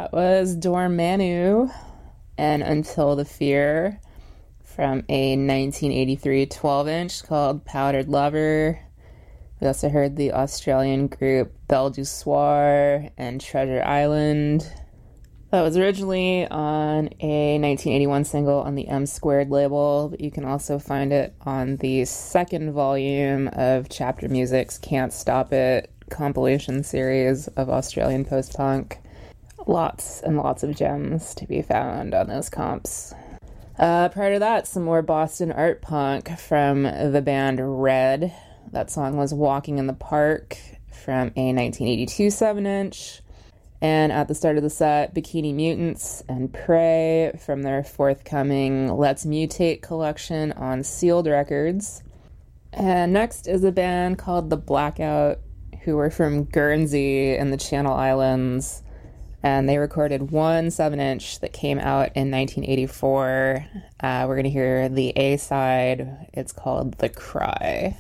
That was Dormammu and Until the Fear from a 1983 12-inch called Powdered Lover. We also heard the Australian group Belle du Soir and Treasure Island. That was originally on a 1981 single on the M Squared label, but you can also find it on the second volume of Chapter Music's Can't Stop It compilation series of Australian post-punk. Lots and lots of gems to be found on those comps. Prior to that, some more Boston art punk from the band Red. That song was Walking in the Park from a 1982 7-inch. And at the start of the set, Bikini Mutants and Prey from their forthcoming Let's Mutate collection on Sealed Records. And next is a band called The Blackout, who were from Guernsey in the Channel Islands. And they recorded one 7-inch that came out in 1984. We're going to hear the A-side. It's called The Cry.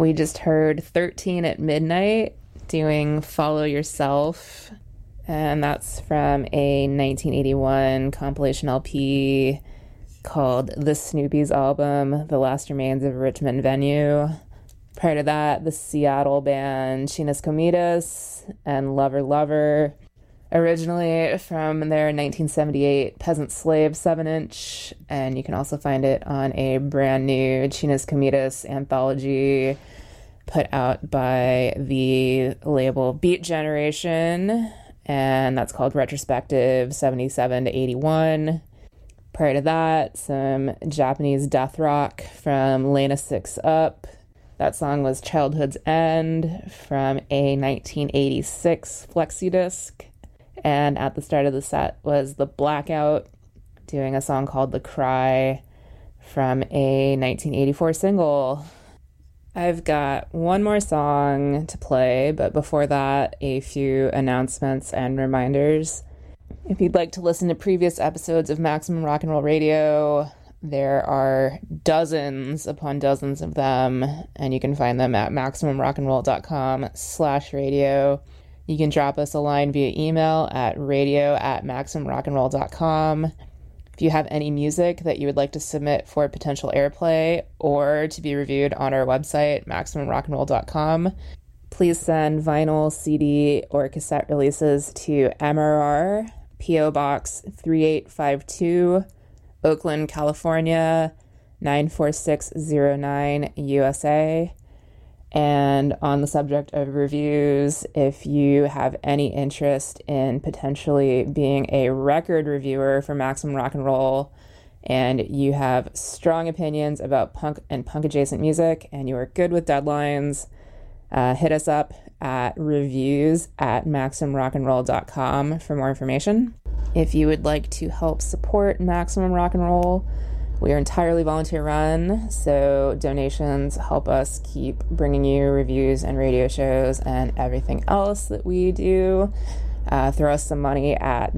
We just heard 13 at Midnight doing Follow Yourself, and that's from a 1981 compilation LP called The Snoopy's Album, The Last Remains of Richmond Venue. Prior to that, the Seattle band Chinas Comidas and Lover Lover, originally from their 1978 Peasant Slave 7-inch, and you can also find it on a brand new Chinas Comidas anthology put out by the label Beat Generation, and that's called Retrospective 77 to 81. Prior to that, some Japanese death rock from Lena Six Up. That song was Childhood's End from a 1986 flexi disc. And at the start of the set was The Blackout doing a song called The Cry from a 1984 single. I've got one more song to play, but before that, a few announcements and reminders. If you'd like to listen to previous episodes of Maximum Rock and Roll Radio, there are dozens upon dozens of them, and you can find them at MaximumRockandRoll.com/radio. You can drop us a line via email at radio@MaximumRockandRoll.com. If you have any music that you would like to submit for potential airplay or to be reviewed on our website, MaximumRockandRoll.com, please send vinyl, CD, or cassette releases to MRR, P.O. Box 3852, Oakland, California, 94609, USA. And on the subject of reviews, if you have any interest in potentially being a record reviewer for Maximum Rock and Roll, and you have strong opinions about punk and punk adjacent music, and you are good with deadlines, hit us up at reviews@MaximumRockandRoll.com for more information. If you would like to help support Maximum Rock and Roll, we are entirely volunteer run, so donations help us keep bringing you reviews and radio shows and everything else that we do. Throw us some money at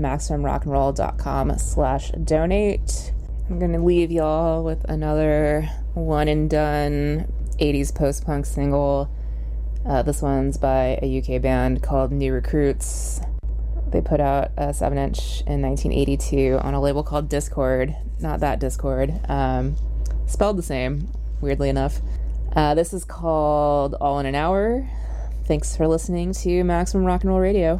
MaximumRockandRoll.com/donate. I'm going to leave y'all with another one and done 80s post-punk single. This one's by a UK band called New Recruits. They put out a 7-inch in 1982 on a label called Discord. Not that Discord. Spelled the same, weirdly enough. This is called All in an Hour. Thanks for listening to Maximum Rock and Roll Radio.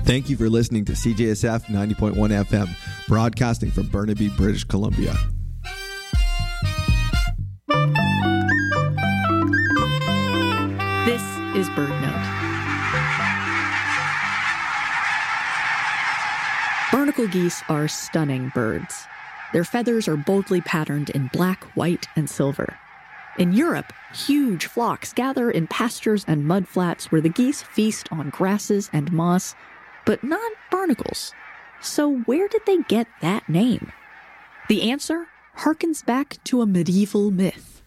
Thank you for listening to CJSF 90.1 FM, broadcasting from Burnaby, British Columbia. This is BirdNote. Barnacle geese are stunning birds. Their feathers are boldly patterned in black, white, and silver. In Europe, huge flocks gather in pastures and mudflats where the geese feast on grasses and moss, but not barnacles. So where did they get that name? The answer harkens back to a medieval myth.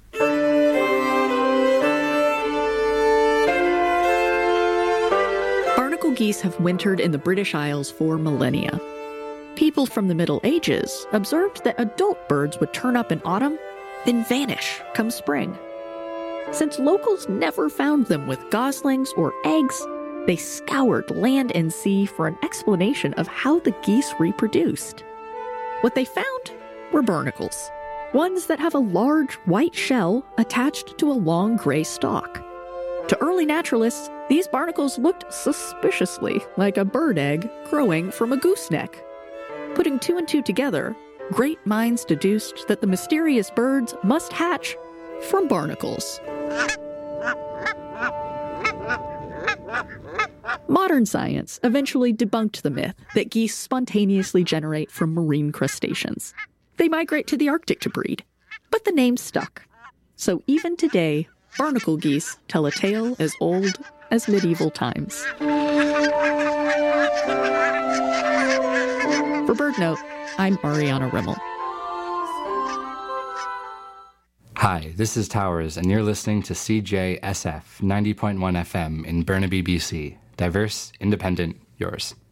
Barnacle geese have wintered in the British Isles for millennia. People from the Middle Ages observed that adult birds would turn up in autumn, then vanish come spring. Since locals never found them with goslings or eggs, they scoured land and sea for an explanation of how the geese reproduced. What they found were barnacles, ones that have a large white shell attached to a long gray stalk. To early naturalists, these barnacles looked suspiciously like a bird egg growing from a gooseneck. Putting two and two together, great minds deduced that the mysterious birds must hatch from barnacles. Modern science eventually debunked the myth that geese spontaneously generate from marine crustaceans. They migrate to the Arctic to breed, but the name stuck. So even today, barnacle geese tell a tale as old as medieval times. For BirdNote, I'm Ariana Rimmel. Hi, this is Towers, and you're listening to CJSF 90.1 FM in Burnaby, BC. Diverse, independent, yours.